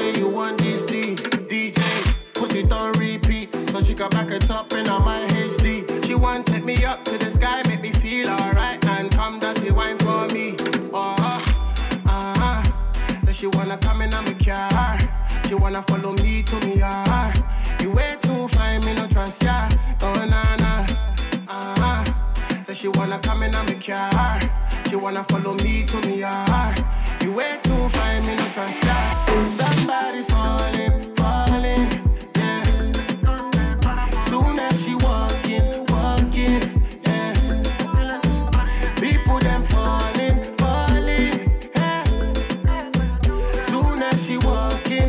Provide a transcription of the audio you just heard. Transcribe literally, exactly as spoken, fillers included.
say you want this D. D J, put it on repeat, so she can back it up in my H D. She want take me up to the sky, make me feel alright, and come dirty wine for me. Oh, uh-huh. So she wanna come in on my car, she wanna follow me to me yard. You way too fine, me no trust ya. Oh nah nah, uh-huh. So she wanna come in on my car, she wanna follow me to me yard. You way too fine, me no trust ya. Somebody's falling, falling, yeah. Soon as she walking, walking, yeah. People them falling, falling, yeah. Soon as she walking,